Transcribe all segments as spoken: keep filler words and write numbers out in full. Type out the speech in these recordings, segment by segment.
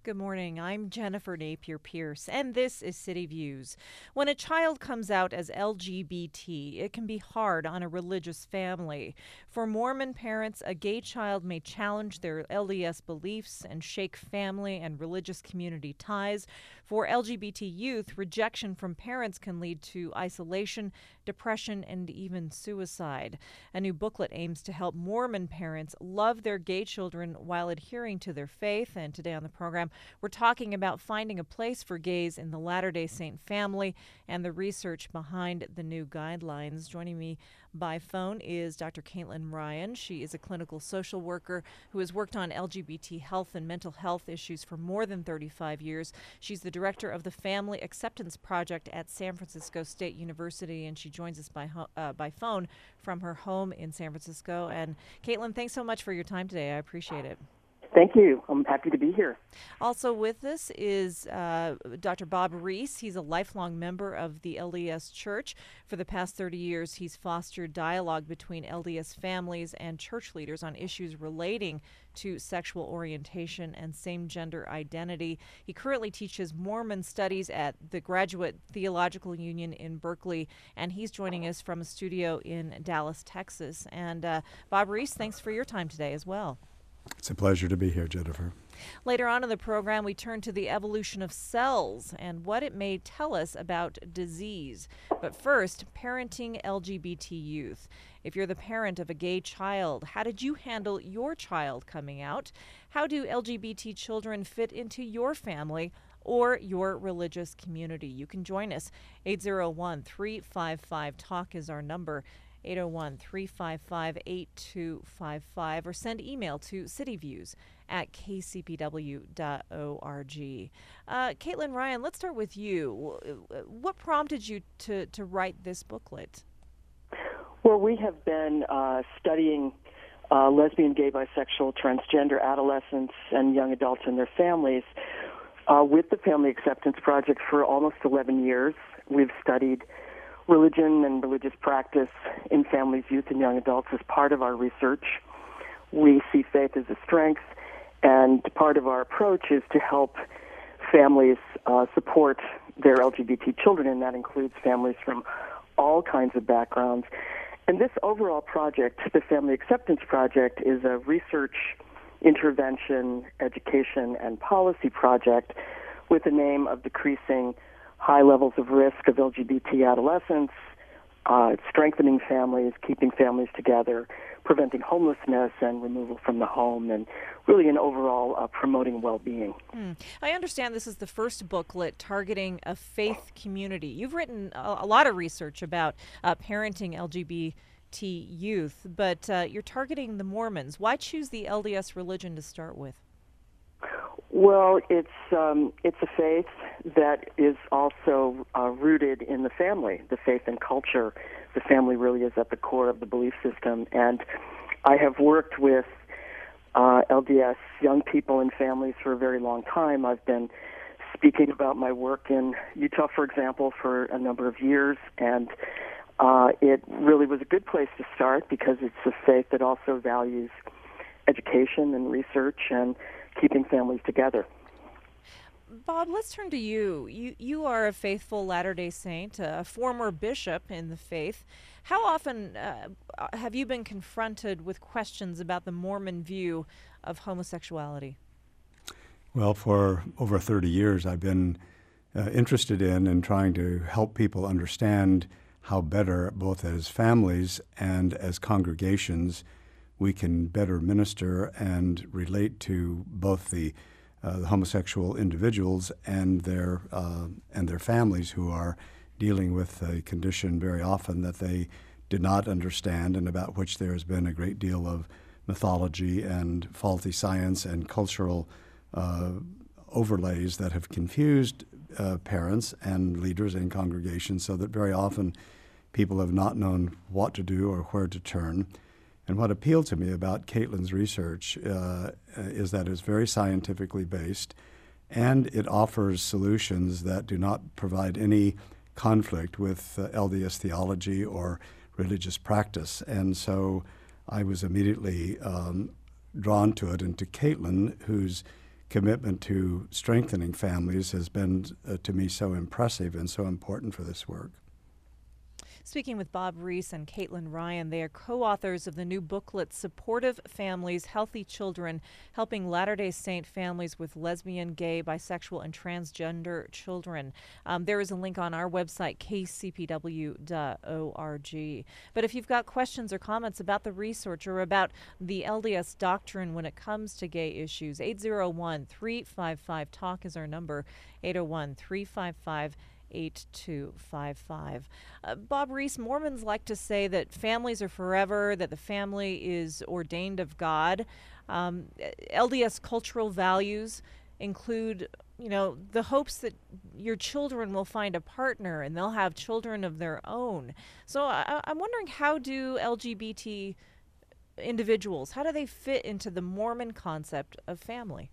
Good morning. I'm Jennifer Napier Pierce, and this is City Views. When a child comes out as L G B T, it can be hard on a religious family. For Mormon parents, a gay child may challenge their L D S beliefs and shake family and religious community ties. For L G B T youth, rejection from parents can lead to isolation, depression, and even suicide. A new booklet aims to help Mormon parents love their gay children while adhering to their faith. And today on the program, we're talking about finding a place for gays in the Latter-day Saint family and the research behind the new guidelines. Joining me by phone is Doctor Caitlin Ryan. She is a clinical social worker who has worked on L G B T health and mental health issues for more than thirty-five years. She's the director of the Family Acceptance Project at San Francisco State University, and she joins us by ho- uh, by phone from her home in San Francisco. And Caitlin, thanks so much for your time today. I appreciate it. Thank you. I'm happy to be here. Also with us is uh, Doctor Bob Reese. He's a lifelong member of the L D S Church. For the past thirty years, he's fostered dialogue between L D S families and church leaders on issues relating to sexual orientation and same-gender identity. He currently teaches Mormon studies at the Graduate Theological Union in Berkeley, and he's joining us from a studio in Dallas, Texas. And uh, Bob Reese, thanks for your time today as well. It's a pleasure to be here, Jennifer. Later on in the program, we turn to the evolution of cells and what it may tell us about disease. But first, parenting L G B T youth. If you're the parent of a gay child, how did you handle your child coming out? How do L G B T children fit into your family or your religious community? You can join us. eight oh one, three five five, TALK is our number. eight oh one, three five five, eight two five five, or send email to cityviews at k c p w dot org. Uh, Caitlin Ryan, let's start with you. What prompted you to, to write this booklet? Well, we have been uh, studying uh, lesbian, gay, bisexual, transgender adolescents and young adults and their families uh, with the Family Acceptance Project for almost eleven years. We've studied religion and religious practice in families, youth, and young adults as part of our research. We see faith as a strength, and part of our approach is to help families uh, support their L G B T children, and that includes families from all kinds of backgrounds. And this overall project, the Family Acceptance Project, is a research, intervention, education, and policy project with the name of decreasing high levels of risk of L G B T adolescents, uh, strengthening families, keeping families together, preventing homelessness and removal from the home, and really an overall uh, promoting well-being. Mm. I understand this is the first booklet targeting a faith community. You've written a, a lot of research about uh, parenting L G B T youth, but uh, you're targeting the Mormons. Why choose the L D S religion to start with? Well, it's um, it's a faith that is also uh, rooted in the family, the faith and culture. The family really is at the core of the belief system. And I have worked with uh, L D S young people and families for a very long time. I've been speaking about my work in Utah, for example, for a number of years. And uh, it really was a good place to start because it's a faith that also values education and research and keeping families together. Bob, let's turn to you. You you are a faithful Latter-day Saint, a former bishop in the faith. How often uh, have you been confronted with questions about the Mormon view of homosexuality? Well, for over thirty years, I've been uh, interested in and trying to help people understand how better, both as families and as congregations, we can better minister and relate to both the, uh, the homosexual individuals and their uh, and their families who are dealing with a condition very often that they did not understand and about which there has been a great deal of mythology and faulty science and cultural uh, overlays that have confused uh, parents and leaders in congregations, so that very often people have not known what to do or where to turn. And what appealed to me about Caitlin's research uh, is that it's very scientifically based, and it offers solutions that do not provide any conflict with uh, L D S theology or religious practice. And so I was immediately um, drawn to it, and to Caitlin, whose commitment to strengthening families has been, uh, to me, so impressive and so important for this work. Speaking with Bob Reese and Caitlin Ryan, they are co-authors of the new booklet, Supportive Families, Healthy Children, Helping Latter-day Saint Families with Lesbian, Gay, Bisexual, and Transgender Children. Um, there is a link on our website, k c p w dot org. But if you've got questions or comments about the research or about the L D S doctrine when it comes to gay issues, eight zero one, three five five, talk is our number, eight zero one, three five five, eight two five five. Uh, Bob Reese, Mormons like to say that families are forever, that the family is ordained of God. Um, L D S cultural values include, you know, the hopes that your children will find a partner and they'll have children of their own. So I, I'm wondering, how do L G B T individuals, how do they fit into the Mormon concept of family?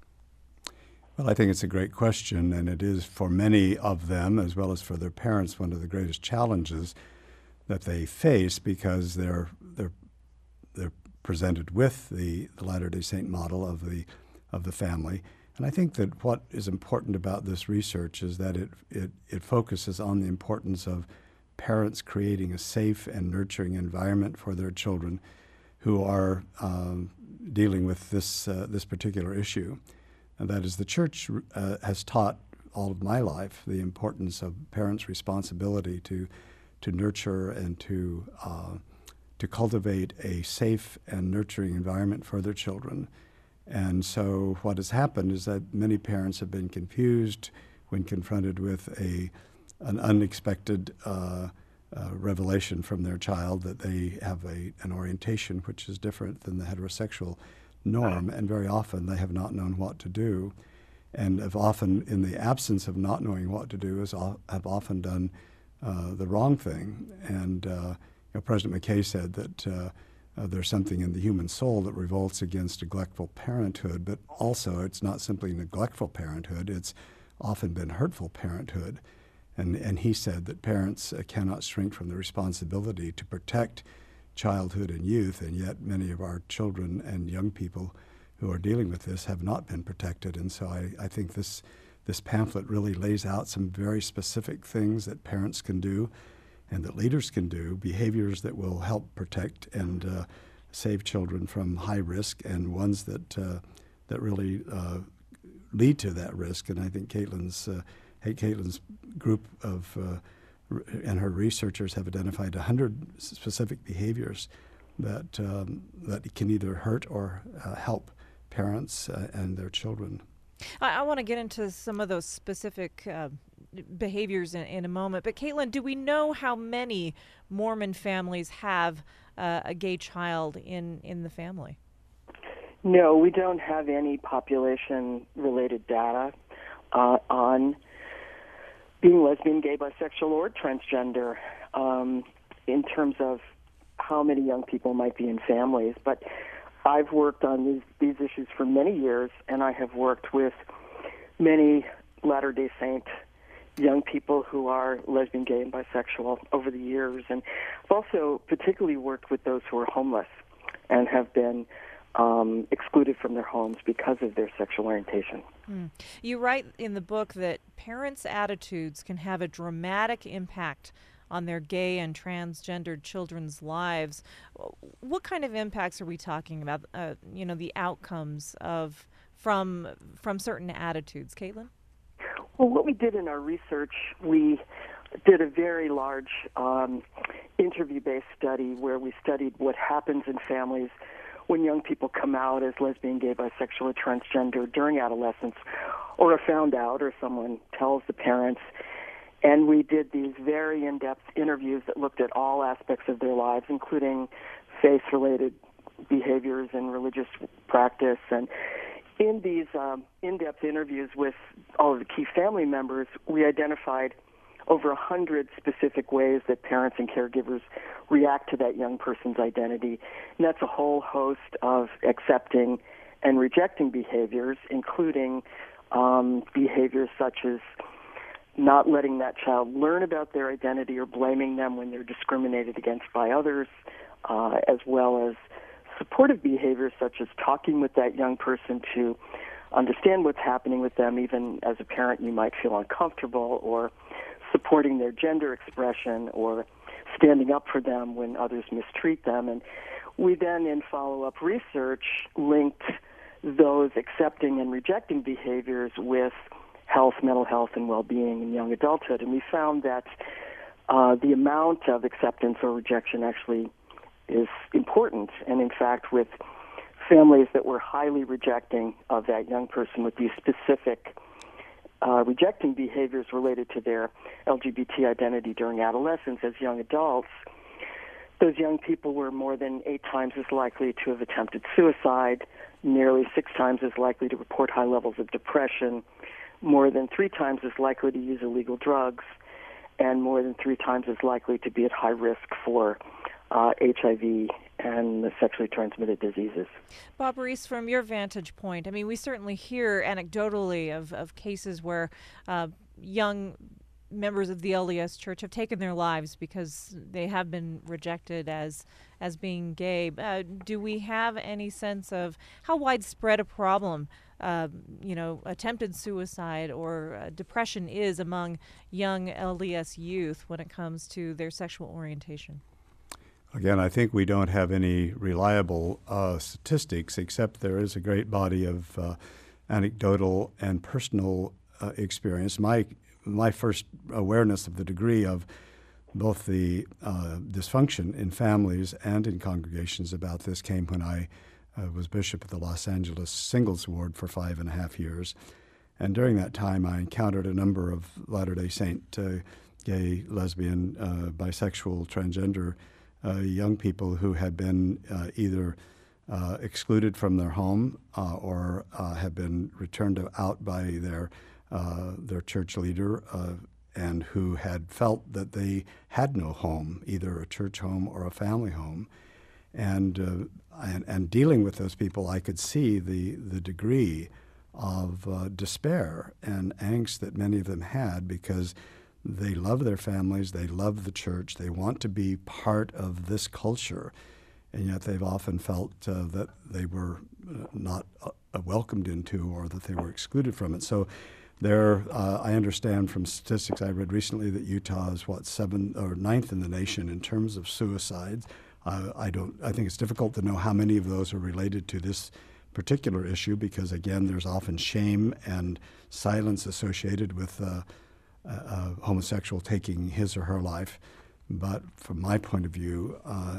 Well, I think it's a great question, and it is for many of them, as well as for their parents, one of the greatest challenges that they face, because they're they're they're presented with the, the Latter-day Saint model of the of the family. And I think that what is important about this research is that it it, it focuses on the importance of parents creating a safe and nurturing environment for their children who are um, dealing with this uh, this particular issue. And that is, the church uh, has taught all of my life the importance of parents' responsibility to to nurture and to uh, to cultivate a safe and nurturing environment for their children. And so what has happened is that many parents have been confused when confronted with a an unexpected uh, uh, revelation from their child that they have a an orientation which is different than the heterosexual norm, and very often they have not known what to do, and have often, in the absence of not knowing what to do, is have often done uh, the wrong thing. And uh, you know, President McKay said that uh, uh, there's something in the human soul that revolts against neglectful parenthood, but also it's not simply neglectful parenthood, it's often been hurtful parenthood. And, and he said that parents uh, cannot shrink from the responsibility to protect childhood and youth, and yet many of our children and young people who are dealing with this have not been protected. And so I, I think this this pamphlet really lays out some very specific things that parents can do and that leaders can do, behaviors that will help protect and uh, save children from high risk, and ones that uh, that really uh, lead to that risk. And I think Caitlin's uh, Caitlin's group of uh, and her researchers have identified one hundred specific behaviors that um, that can either hurt or uh, help parents uh, and their children. I, I want to get into some of those specific uh, behaviors in, in a moment. But Caitlin, do we know how many Mormon families have uh, a gay child in, in the family? No, we don't have any population-related data uh, on being lesbian, gay, bisexual, or transgender um, in terms of how many young people might be in families. But I've worked on these, these issues for many years, and I have worked with many Latter-day Saint young people who are lesbian, gay, and bisexual over the years. And I've also particularly worked with those who are homeless and have been Um, excluded from their homes because of their sexual orientation. Mm. You write in the book that parents' attitudes can have a dramatic impact on their gay and transgendered children's lives. What kind of impacts are we talking about? Uh, you know, the outcomes of from from certain attitudes, Caitlin? Well, what we did in our research, we did a very large um, interview-based study where we studied what happens in families when young people come out as lesbian, gay, bisexual, or transgender during adolescence, or are found out, or someone tells the parents. And we did these very in-depth interviews that looked at all aspects of their lives, including faith-related behaviors and religious practice. And in these um, in-depth interviews with all of the key family members, we identified over a hundred specific ways that parents and caregivers react to that young person's identity. And that's a whole host of accepting and rejecting behaviors, including um, behaviors such as not letting that child learn about their identity or blaming them when they're discriminated against by others, uh, as well as supportive behaviors such as talking with that young person to understand what's happening with them. Even as a parent, you might feel uncomfortable or supporting their gender expression or standing up for them when others mistreat them. And we then, in follow-up research, linked those accepting and rejecting behaviors with health, mental health, and well-being in young adulthood. And we found that uh, the amount of acceptance or rejection actually is important. And in fact, with families that were highly rejecting of that young person with these specific uh, rejecting behaviors related to their L G B T identity during adolescence as young adults, those young people were more than eight times as likely to have attempted suicide, nearly six times as likely to report high levels of depression, more than three times as likely to use illegal drugs, and more than three times as likely to be at high risk for uh, H I V and the sexually transmitted diseases. Bob Reese, from your vantage point, I mean, we certainly hear anecdotally of, of cases where uh, young members of the L D S Church have taken their lives because they have been rejected as as being gay. Uh, do we have any sense of how widespread a problem, uh, you know, attempted suicide or uh, depression is among young L D S youth when it comes to their sexual orientation? Again, I think we don't have any reliable uh, statistics, except there is a great body of uh, anecdotal and personal uh, experience. My my first awareness of the degree of both the uh, dysfunction in families and in congregations about this came when I uh, was bishop of the Los Angeles Singles Ward for five and a half years. And during that time, I encountered a number of Latter-day Saint uh, gay, lesbian, uh, bisexual, transgender uh, young people who had been uh, either uh, excluded from their home uh, or uh, had been returned out by their Uh, their church leader, uh, and who had felt that they had no home, either a church home or a family home. And, uh, and, and dealing with those people, I could see the, the degree of uh, despair and angst that many of them had because they love their families, they love the church, they want to be part of this culture, and yet they've often felt uh, that they were uh, not uh, welcomed into or that they were excluded from it. So There, uh, I understand from statistics I read recently that Utah is what seventh or ninth in the nation in terms of suicides. Uh, I don't. I think it's difficult to know how many of those are related to this particular issue because, again, there's often shame and silence associated with uh, a, a homosexual taking his or her life. But from my point of view, uh,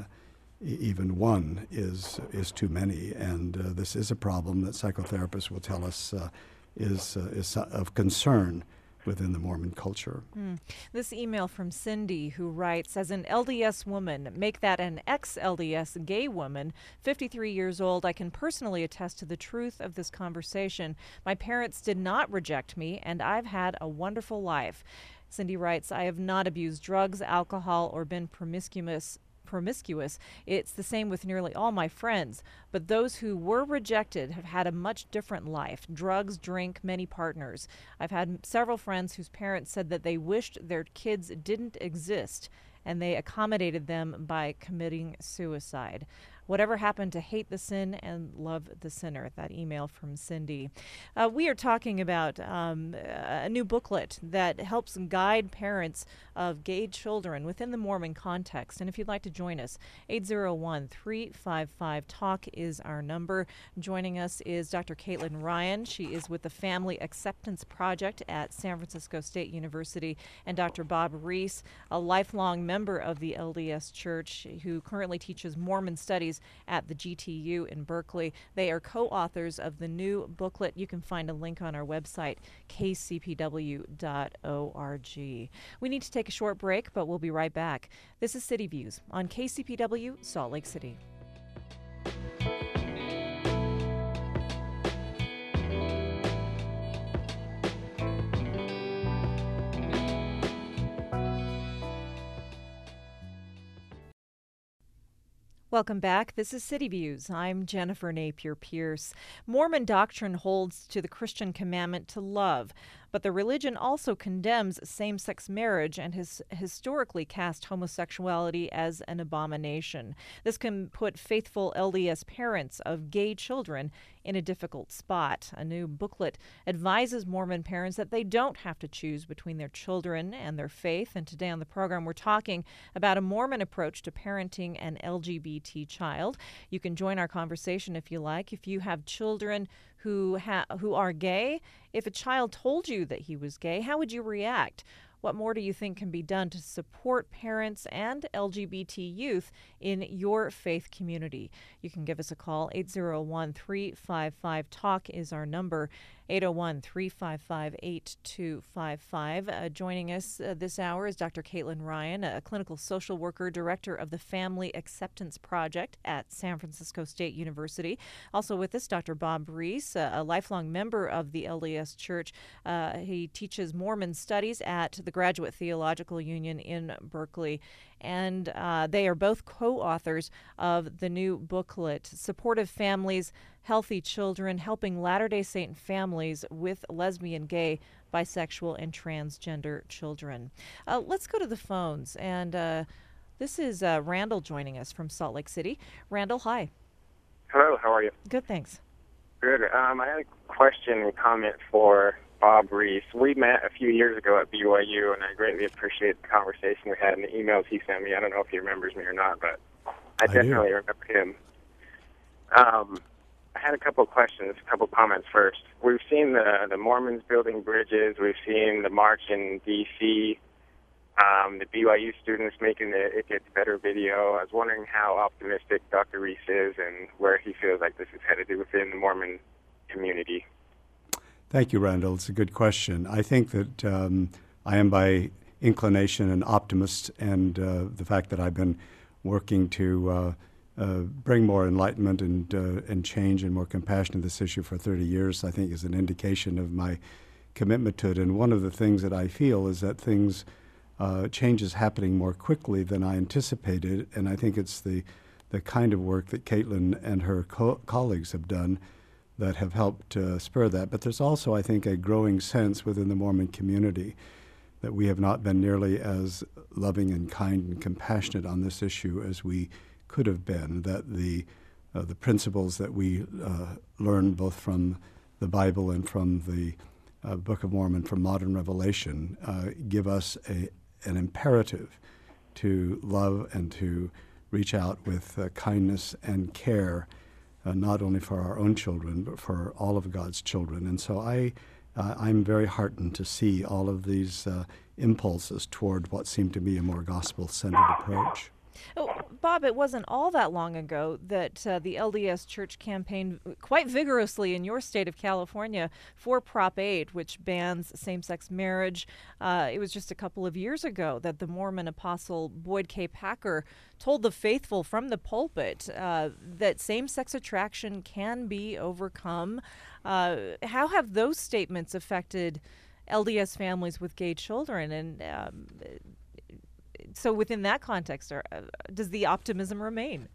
even one is is too many, and uh, this is a problem that psychotherapists will tell us. Uh, is uh, is of concern within the Mormon culture. Mm. This email from Cindy, who writes, as an L D S woman, make that an ex-L D S gay woman, fifty-three years old, I can personally attest to the truth of this conversation. My parents did not reject me, and I've had a wonderful life. Cindy writes, I have not abused drugs, alcohol, or been promiscuous promiscuous. It's the same with nearly all my friends, but those who were rejected have had a much different life. Drugs, drink, many partners. I've had several friends whose parents said that they wished their kids didn't exist, and they accommodated them by committing suicide. Whatever happened to hate the sin and love the sinner? That email from Cindy. Uh, we are talking about um, a new booklet that helps guide parents of gay children within the Mormon context. And if you'd like to join us, eight zero one, three five five, talk is our number. Joining us is Doctor Caitlin Ryan. She is with the Family Acceptance Project at San Francisco State University. And Doctor Bob Reese, a lifelong member of the L D S Church who currently teaches Mormon studies at the G T U in Berkeley. They are co-authors of the new booklet. You can find a link on our website, k c p w dot org. We need to take a short break, but we'll be right back. This is City Views on K C P W Salt Lake City. Welcome back. This is City Views. I'm Jennifer Napier Pierce. Mormon doctrine holds to the Christian commandment to love, But the religion also condemns same-sex marriage and has historically cast homosexuality as an abomination. This can put faithful L D S parents of gay children in a difficult spot. A new booklet advises Mormon parents that they don't have to choose between their children and their faith. And today on the program, we're talking about a Mormon approach to parenting an L G B T child. You can join our conversation if you like. If you have children who ha- who are gay, if a child told you that he was gay, how would you react? What more do you think can be done to support parents and L G B T youth in your faith community? You can give us a call. eight zero one, three five five, TALK is our number. eight zero one, three five five, eight two five five. Uh, joining us uh, this hour is Doctor Caitlin Ryan, a clinical social worker, director of the Family Acceptance Project at San Francisco State University. Also with us, Doctor Bob Reese, a, a lifelong member of the L D S Church. Uh, he teaches Mormon studies at the Graduate Theological Union in Berkeley. And uh, they are both co-authors of the new booklet, Supportive Families, Healthy Children, Helping Latter-day Saint Families with Lesbian, Gay, Bisexual, and Transgender Children. Uh, let's go to the phones. And uh, this is uh, Randall joining us from Salt Lake City. Randall, hi. Hello, how are you? Good, thanks. Good. Um, I had a question and comment for Bob Reese. We met a few years ago at B Y U, and I greatly appreciate the conversation we had and the emails he sent me. I don't know if he remembers me or not, but I, I definitely do. remember him. Um, I had a couple of questions, a couple of comments first. We've seen the, the Mormons building bridges. We've seen the march in D C, um, the B Y U students making the It Gets Better video. I was wondering how optimistic Doctor Reese is and where he feels like this is headed within the Mormon community. Thank you, Randall. It's a good question. I think that um, I am by inclination an optimist, and uh, the fact that I've been working to uh, uh, bring more enlightenment and uh, and change and more compassion to this issue for thirty years, I think is an indication of my commitment to it. And one of the things that I feel is that things, uh, change is happening more quickly than I anticipated, and I think it's the, the kind of work that Caitlin and her co- colleagues have done that have helped uh, spur that. But there's also, I think, a growing sense within the Mormon community that we have not been nearly as loving and kind and compassionate on this issue as we could have been, that the uh, the principles that we uh, learn both from the Bible and from the uh, Book of Mormon, from modern revelation, uh, give us a, an imperative to love and to reach out with uh, kindness and care, Uh, not only for our own children, but for all of God's children. And so I, uh, I'm very heartened to see all of these uh, impulses toward what seemed to be a more gospel-centered approach. Oh, Bob, it wasn't all that long ago that uh, the L D S Church campaigned quite vigorously in your state of California for Prop eight, which bans same-sex marriage. Uh, it was just a couple of years ago that the Mormon apostle Boyd K. Packer told the faithful from the pulpit uh, that same-sex attraction can be overcome. Uh, how have those statements affected L D S families with gay children? And um, so within that context, are, uh, does the optimism remain?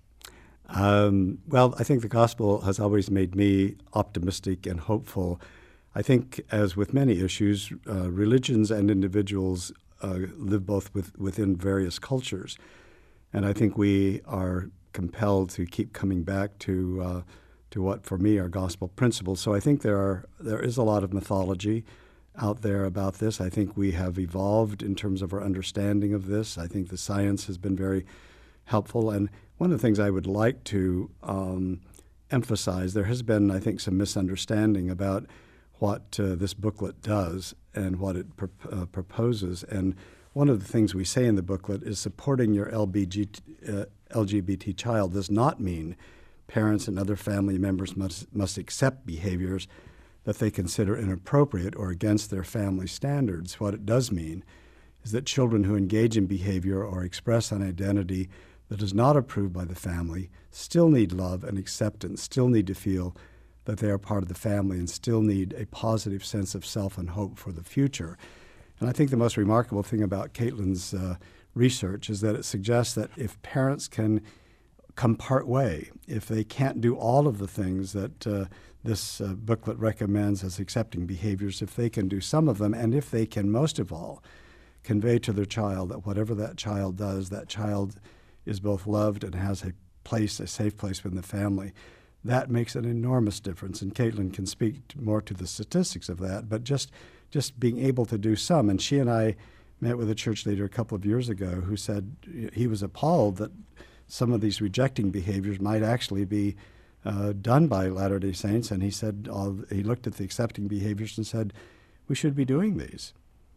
Um, well, I think the gospel has always made me optimistic and hopeful. I think, as with many issues, uh, religions and individuals uh, live both with, within various cultures. And I think we are compelled to keep coming back to uh, to what, for me, are gospel principles. So I think there are there is a lot of mythology out there about this. I think we have evolved in terms of our understanding of this. I think the science has been very helpful. And one of the things I would like to um, emphasize, there has been, I think, some misunderstanding about what uh, this booklet does and what it pro- uh, proposes. And one of the things we say in the booklet is supporting your L B G T, uh, L G B T child does not mean parents and other family members must, must accept behaviors that they consider inappropriate or against their family standards. What it does mean is that children who engage in behavior or express an identity that is not approved by the family still need love and acceptance, still need to feel that they are part of the family, and still need a positive sense of self and hope for the future. And I think the most remarkable thing about Caitlin's uh, research is that it suggests that if parents can come part way, if they can't do all of the things that uh, this uh, booklet recommends as accepting behaviors, if they can do some of them, and if they can, most of all, convey to their child that whatever that child does, that child is both loved and has a place, a safe place within the family. That makes an enormous difference, and Caitlin can speak more to the statistics of that, but just just being able to do some. And she and I met with a church leader a couple of years ago who said he was appalled that some of these rejecting behaviors might actually be uh, done by Latter-day Saints, and he said, uh, he looked at the accepting behaviors and said, we should be doing these.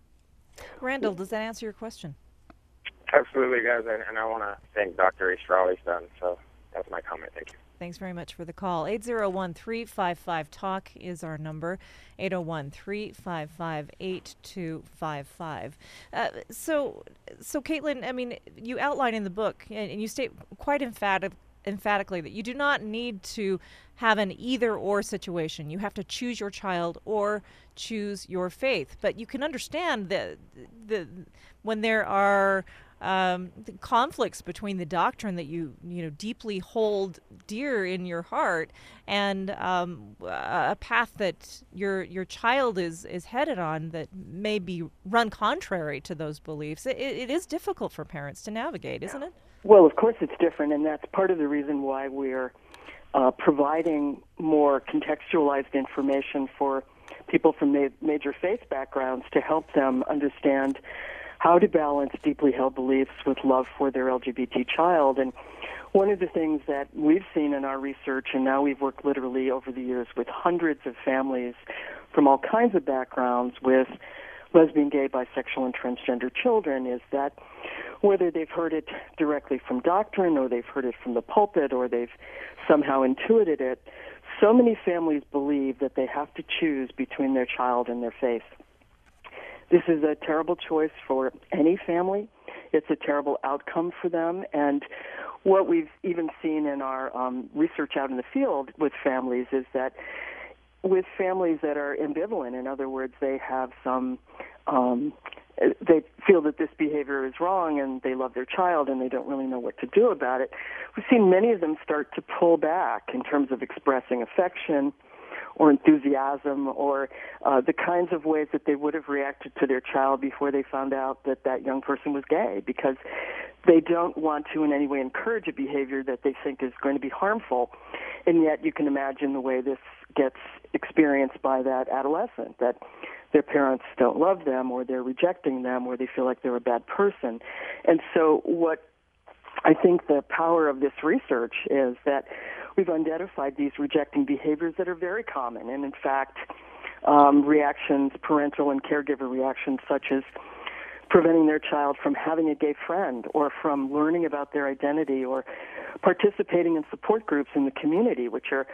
Randall, does that answer your question? Absolutely, guys, and, and I want to thank Doctor Ace for all he's done, so that's my comment. Thank you. Thanks very much for the call. eight zero one, three five five, talk is our number, eight zero one, three five five, eight two five five. Uh, so, so Caitlin, I mean, you outline in the book, and, and you state quite emphatic, emphatically that you do not need to have an either-or situation. You have to choose your child or choose your faith. But you can understand that the, when there are Um, the conflicts between the doctrine that you you know deeply hold dear in your heart and um, a path that your your child is is headed on that may be run contrary to those beliefs. It, it is difficult for parents to navigate, isn't it? Well, of course it's different, and that's part of the reason why we're uh, providing more contextualized information for people from ma- major faith backgrounds to help them understand how to balance deeply held beliefs with love for their L G B T child. And one of the things that we've seen in our research, and now we've worked literally over the years with hundreds of families from all kinds of backgrounds with lesbian, gay, bisexual, and transgender children, is that whether they've heard it directly from doctrine or they've heard it from the pulpit or they've somehow intuited it, so many families believe that they have to choose between their child and their faith. This is a terrible choice for any family. It's a terrible outcome for them. And what we've even seen in our um, research out in the field with families is that with families that are ambivalent, in other words, they have some, um, they feel that this behavior is wrong and they love their child and they don't really know what to do about it, we've seen many of them start to pull back in terms of expressing affection or enthusiasm, or uh, the kinds of ways that they would have reacted to their child before they found out that that young person was gay, because they don't want to in any way encourage a behavior that they think is going to be harmful. And yet you can imagine the way this gets experienced by that adolescent, that their parents don't love them, or they're rejecting them, or they feel like they're a bad person. And so what I think the power of this research is that we've identified these rejecting behaviors that are very common, and in fact, um, reactions, parental and caregiver reactions, such as preventing their child from having a gay friend or from learning about their identity or participating in support groups in the community, which are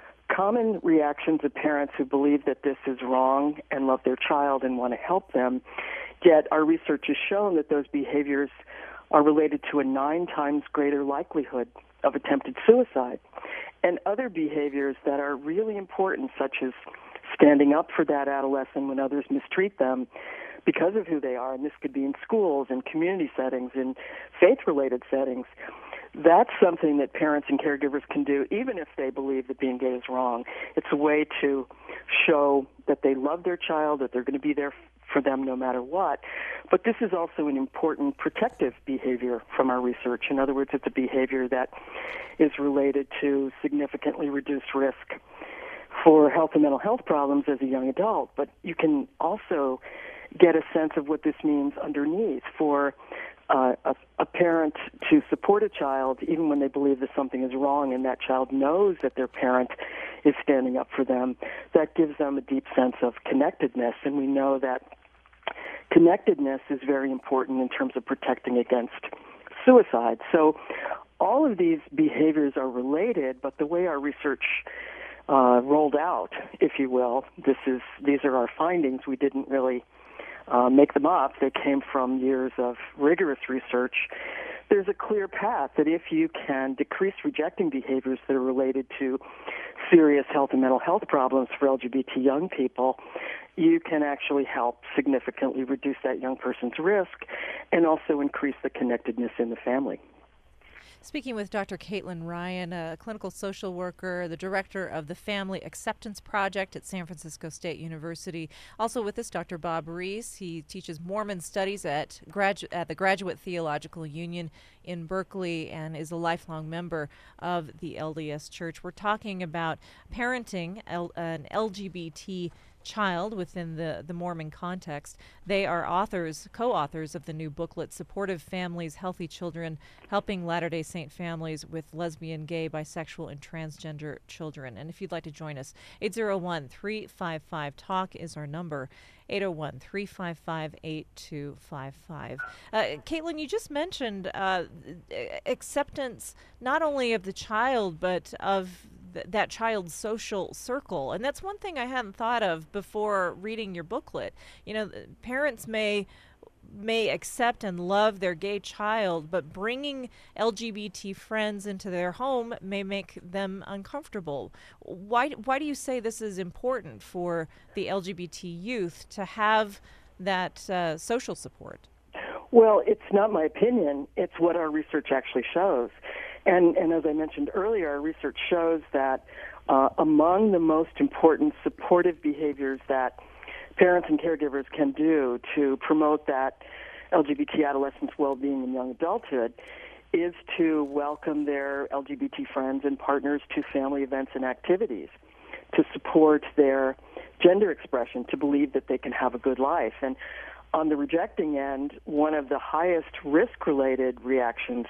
common reactions of parents who believe that this is wrong and love their child and want to help them. Yet our research has shown that those behaviors are related to a nine times greater likelihood of attempted suicide, and other behaviors that are really important, such as standing up for that adolescent when others mistreat them because of who they are, and this could be in schools, in community settings, in faith-related settings. That's something that parents and caregivers can do, even if they believe that being gay is wrong. It's a way to show that they love their child, that they're going to be there for them no matter what. But this is also an important protective behavior from our research. In other words, it's a behavior that is related to significantly reduced risk for health and mental health problems as a young adult. But you can also get a sense of what this means underneath for uh, a, a parent to support a child even when they believe that something is wrong and that child knows that their parent is standing up for them. That gives them a deep sense of connectedness, and we know that connectedness is very important in terms of protecting against suicide. So all of these behaviors are related, but the way our research uh, rolled out, if you will, this is these are our findings. We didn't really uh, make them up. They came from years of rigorous research. There's a clear path that if you can decrease rejecting behaviors that are related to serious health and mental health problems for L G B T young people, you can actually help significantly reduce that young person's risk and also increase the connectedness in the family. Speaking with Doctor Caitlin Ryan, a clinical social worker, the director of the Family Acceptance Project at San Francisco State University. Also with us, Doctor Bob Reese. He teaches Mormon studies at, gradu- at the Graduate Theological Union in Berkeley and is a lifelong member of the L D S Church. We're talking about parenting L- an L G B T child within the, the Mormon context. They are authors, co-authors of the new booklet, Supportive Families, Healthy Children, Helping Latter-day Saint Families with Lesbian, Gay, Bisexual, and Transgender Children. And if you'd like to join us, eight zero one, three five five, talk is our number, eight zero one, three five five, eight two five five. Uh, Caitlin, you just mentioned uh, acceptance not only of the child, but of th- that child's social circle. And that's one thing I hadn't thought of before reading your booklet. You know, parents may may accept and love their gay child, but bringing L G B T friends into their home may make them uncomfortable. Why why do you say this is important for the L G B T youth to have that uh, social support? Well, it's not my opinion. It's what our research actually shows. And, and as I mentioned earlier, our research shows that uh, among the most important supportive behaviors that parents and caregivers can do to promote that L G B T adolescent's well-being in young adulthood is to welcome their L G B T friends and partners to family events and activities, to support their gender expression, to believe that they can have a good life. And on the rejecting end, one of the highest risk-related reactions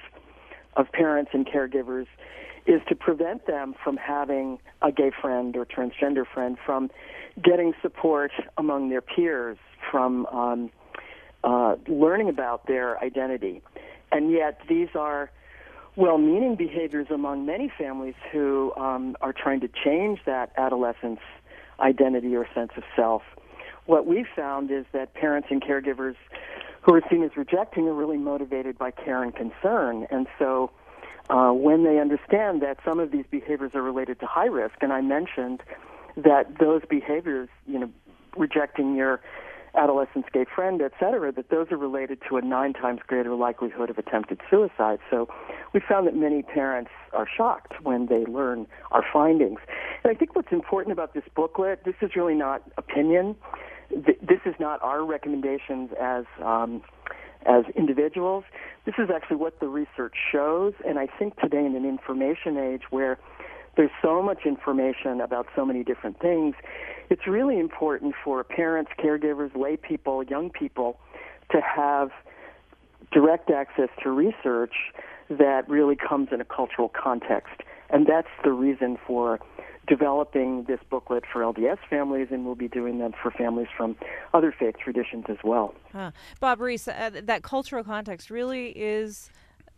of parents and caregivers is to prevent them from having a gay friend or transgender friend, from getting support among their peers, from um, uh, learning about their identity. And yet these are well-meaning behaviors among many families who um, are trying to change that adolescent's identity or sense of self. What we've found is that parents and caregivers who are seen as rejecting are really motivated by care and concern. And so uh, when they understand that some of these behaviors are related to high risk, and I mentioned that those behaviors, you know, rejecting your adolescent's gay friend, et cetera, that those are related to a nine times greater likelihood of attempted suicide. So we found that many parents are shocked when they learn our findings. And I think what's important about this booklet, this is really not opinion. This is not our recommendations as um, as individuals. This is actually what the research shows. And I think today in an information age where there's so much information about so many different things, it's really important for parents, caregivers, lay people, young people to have direct access to research that really comes in a cultural context. And that's the reason for developing this booklet for L D S families, and we'll be doing them for families from other faith traditions as well. Huh. Bob Reese, uh, that cultural context really is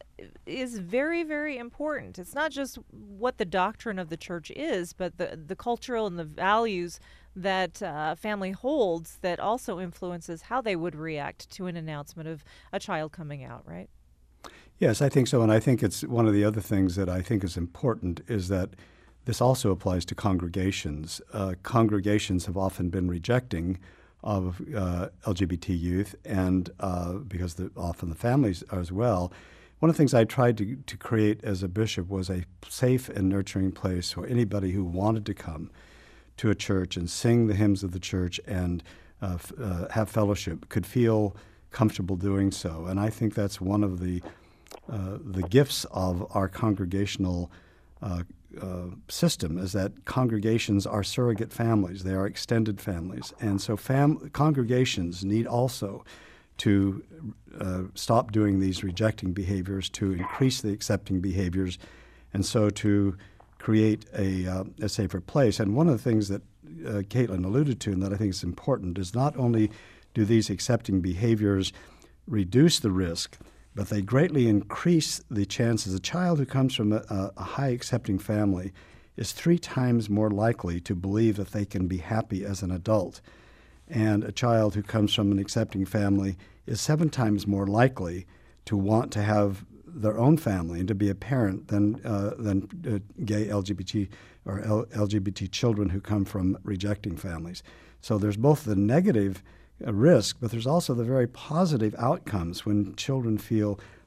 is very, very important. It's not just what the doctrine of the church is, but the, the cultural and the values that uh, family holds that also influences how they would react to an announcement of a child coming out, right? Yes, I think so. And I think it's one of the other things that I think is important is that this also applies to congregations. Uh, congregations have often been rejecting of uh, L G B T youth, and uh, because the, often the families as well. One of the things I tried to, to create as a bishop was a safe and nurturing place for anybody who wanted to come to a church and sing the hymns of the church and uh, f- uh, have fellowship could feel comfortable doing so. And I think that's one of the uh, the gifts of our congregational uh, uh, system is that congregations are surrogate families. They are extended families. And so fam- congregations need also to uh, stop doing these rejecting behaviors, to increase the accepting behaviors, and so to create a, uh, a safer place. And one of the things that uh, Caitlin alluded to and that I think is important is not only do these accepting behaviors reduce the risk, but they greatly increase the chances. A child who comes from a, a high accepting family is three times more likely to believe that they can be happy as an adult. And a child who comes from an accepting family is seven times more likely to want to have their own family and to be a parent than uh, than uh, gay L G B T or L- LGBT children who come from rejecting families. So there's both the negative uh, risk, but there's also the very positive outcomes when children feel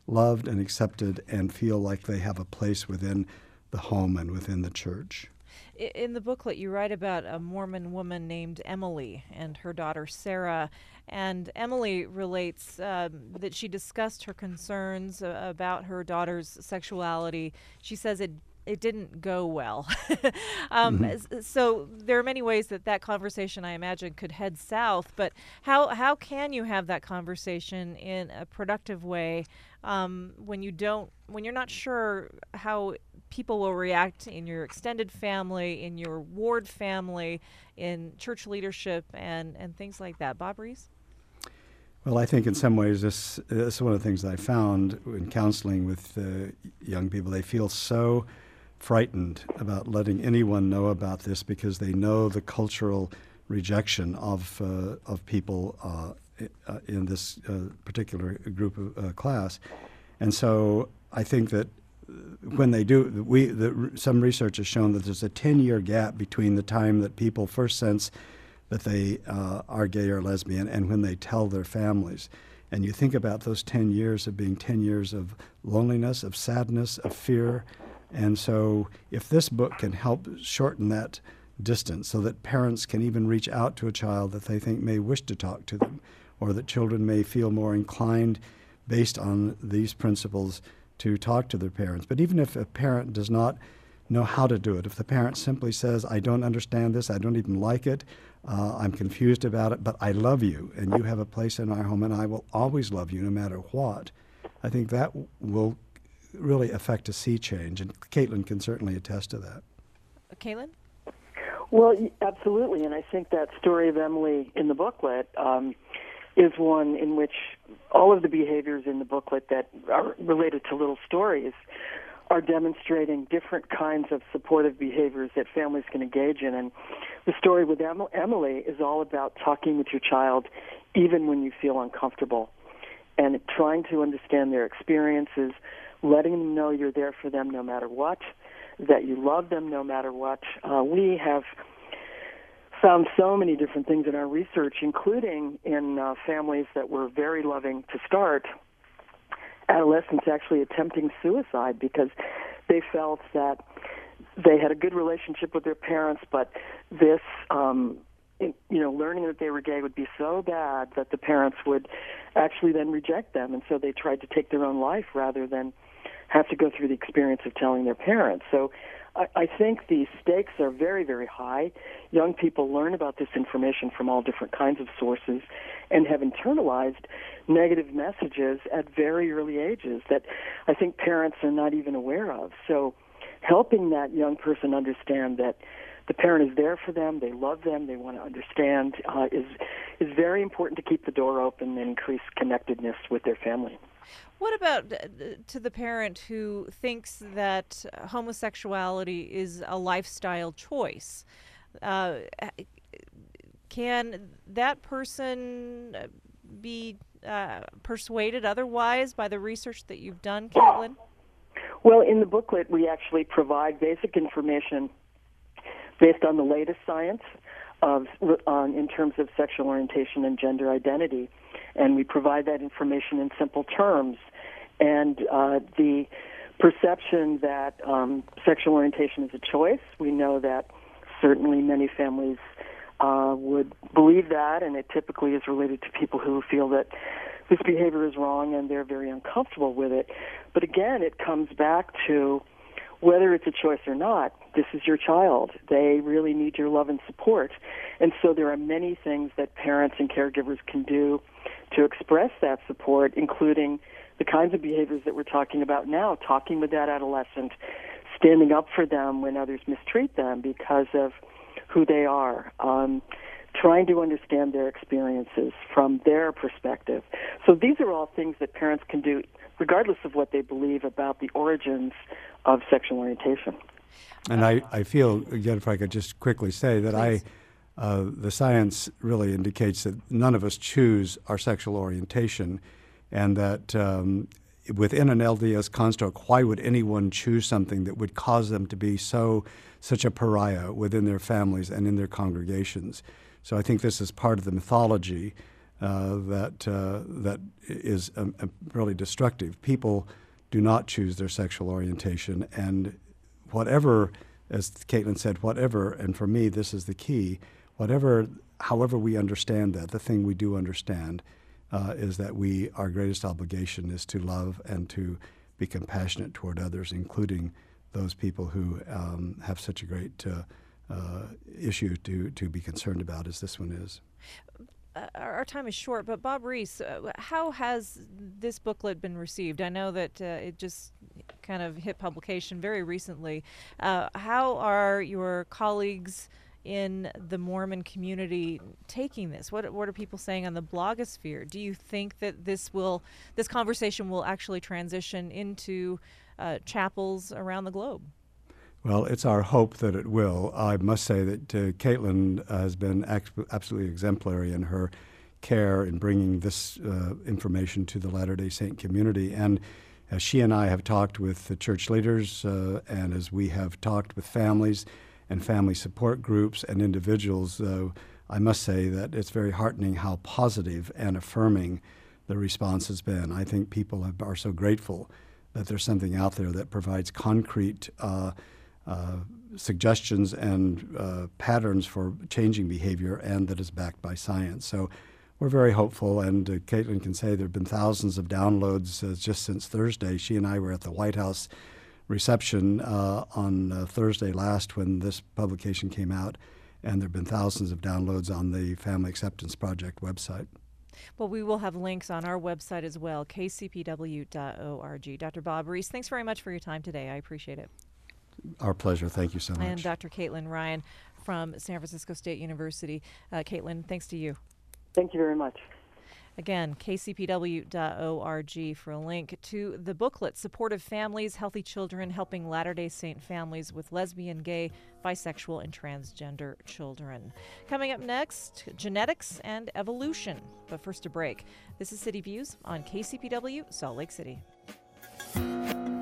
loved and accepted and feel like they have a place within the home and within the church. In the booklet, you write about a Mormon woman named Emily and her daughter Sarah. And Emily relates um, that she discussed her concerns uh, about her daughter's sexuality. She says it it didn't go well. um, mm-hmm. So there are many ways that that conversation, I imagine, could head south. But how how can you have that conversation in a productive way um, when you don't when you're not sure how people will react in your extended family, in your ward family, in church leadership, and and things like that? Bob Rees? Well, I think in some ways this, this is one of the things that I found in counseling with uh, young people. They feel so frightened about letting anyone know about this because they know the cultural rejection of uh, of people uh, in this uh, particular group of uh, class. And so I think that when they do, we the, some research has shown that there's a ten-year gap between the time that people first sense that they uh, are gay or lesbian and when they tell their families. And you think about those ten years of being ten years of loneliness, of sadness, of fear. And so if this book can help shorten that distance so that parents can even reach out to a child that they think may wish to talk to them, or that children may feel more inclined based on these principles to talk to their parents. But even if a parent does not know how to do it, if the parent simply says, I don't understand this, I don't even like it, uh, I'm confused about it, but I love you, and you have a place in our home, and I will always love you no matter what, I think that w- will really affect a sea change, and Caitlin can certainly attest to that. Uh, Caitlin? Well, absolutely, and I think that story of Emily in the booklet um, is one in which all of the behaviors in the booklet that are related to little stories are demonstrating different kinds of supportive behaviors that families can engage in. And the story with em- Emily is all about talking with your child even when you feel uncomfortable and trying to understand their experiences, letting them know you're there for them no matter what, that you love them no matter what. Uh, we have found so many different things in our research, including in uh, families that were very loving to start, adolescents actually attempting suicide because they felt that they had a good relationship with their parents, but this, um, in, you know, learning that they were gay would be so bad that the parents would actually then reject them, and so they tried to take their own life rather than have to go through the experience of telling their parents. So I, I think the stakes are very, very high. Young people learn about this information from all different kinds of sources and have internalized negative messages at very early ages that I think parents are not even aware of. So helping that young person understand that the parent is there for them, they love them, they want to understand, uh, is is very important to keep the door open and increase connectedness with their family. What about uh, to the parent who thinks that homosexuality is a lifestyle choice? Uh, can that person be uh, persuaded otherwise by the research that you've done, Caitlin? Well, in the booklet, we actually provide basic information based on the latest science of, on, in terms of sexual orientation and gender identity. And we provide that information in simple terms. And uh, the perception that um, sexual orientation is a choice, we know that certainly many families uh, would believe that, and it typically is related to people who feel that this behavior is wrong and they're very uncomfortable with it. But again, it comes back to whether it's a choice or not, this is your child. They really need your love and support. And so there are many things that parents and caregivers can do to express that support, including the kinds of behaviors that we're talking about now, talking with that adolescent, standing up for them when others mistreat them because of who they are, um, trying to understand their experiences from their perspective. So these are all things that parents can do regardless of what they believe about the origins of sexual orientation. And I, I feel, again, if I could just quickly say that Please. I, uh, the science really indicates that none of us choose our sexual orientation, and that um, within an L D S construct, why would anyone choose something that would cause them to be so such a pariah within their families and in their congregations? So I think this is part of the mythology uh, that uh, that is um, um, really destructive. People do not choose their sexual orientation, and whatever, as Caitlin said, whatever, and for me this is the key, whatever, however we understand that, the thing we do understand uh, is that we, our greatest obligation is to love and to be compassionate toward others, including those people who um, have such a great uh, uh, issue to, to be concerned about as this one is. Uh, our time is short, but Bob Reese, uh, how has this booklet been received? I know that uh, it just kind of hit publication very recently. Uh, how are your colleagues in the Mormon community taking this? What what are people saying on the blogosphere? Do you think that this will, this conversation will actually transition into uh, chapels around the globe? Well, it's our hope that it will. I must say that uh, Caitlin has been ex- absolutely exemplary in her care in bringing this uh, information to the Latter-day Saint community. And as she and I have talked with the church leaders, uh, and as we have talked with families and family support groups and individuals, uh, I must say that it's very heartening how positive and affirming the response has been. I think people have, are so grateful that there's something out there that provides concrete uh, Uh, suggestions and uh, patterns for changing behavior, and that is backed by science. So we're very hopeful, and uh, Caitlin can say there have been thousands of downloads uh, just since Thursday. She and I were at the White House reception uh, on uh, Thursday last when this publication came out, and there have been thousands of downloads on the Family Acceptance Project website. Well, we will have links on our website as well, k c p w dot org. Doctor Bob Reese, thanks very much for your time today. I appreciate it. Our pleasure. Thank you so much. And Doctor Caitlin Ryan from San Francisco State University. Uh, Caitlin, thanks to you. Thank you very much. Again, k c p w dot org for a link to the booklet, Supportive Families, Healthy Children, Helping Latter-day Saint Families with Lesbian, Gay, Bisexual, and Transgender Children. Coming up next, genetics and evolution. But first a break. This is City Views on K C P W, Salt Lake City.